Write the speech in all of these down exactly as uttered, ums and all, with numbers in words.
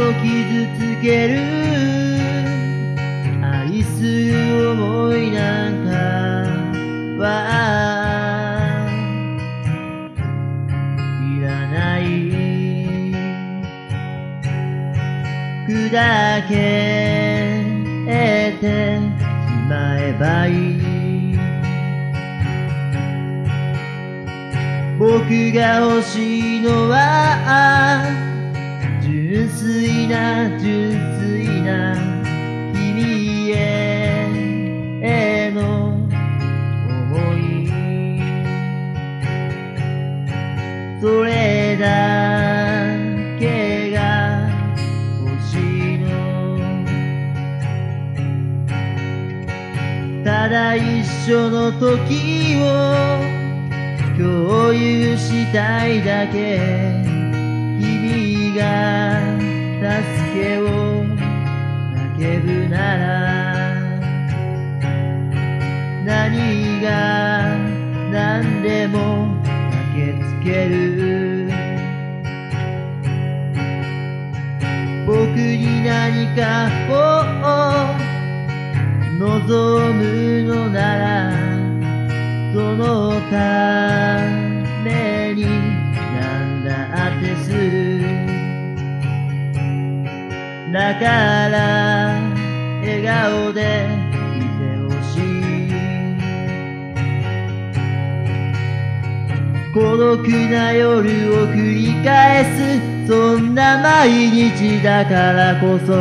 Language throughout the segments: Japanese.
を傷つける愛する想いなんかはいらない。砕けてしまえばいい。僕が欲しいのは純粋な純粋な君への想い、それだけが欲しいの。ただ一緒の時を共有したいだけ。君が助けを叫ぶなら何が何でも駆けつける。僕に何かを望むのならそのために何だってする。だから笑顔でいてほしい。孤独な夜を繰り返すそんな毎日だからこそ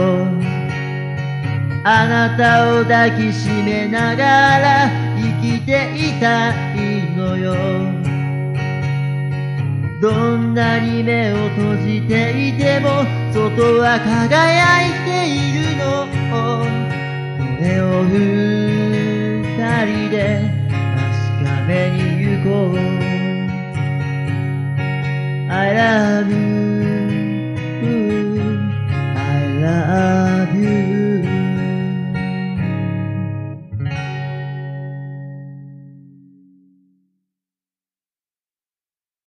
あなたを抱きしめながら生きていたいのよ。どんなに目を閉じていても外は輝いているの。それを二人で確かめに行こう。I love you